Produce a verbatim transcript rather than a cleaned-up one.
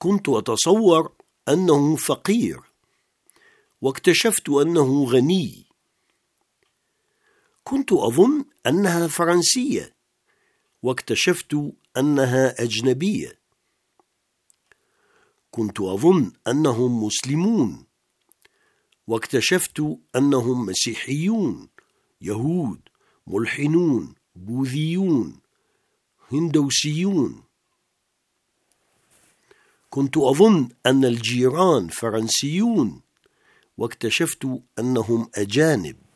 كنت أتصور أنه فقير واكتشفت أنه غني. كنت أظن أنها فرنسية واكتشفت أنها أجنبية. كنت أظن أنهم مسلمون واكتشفت أنهم مسيحيون، يهود، ملحنون، بوذيون، هندوسيون. كنت أظن أن الجيران فرنسيون واكتشفت أنهم أجانب.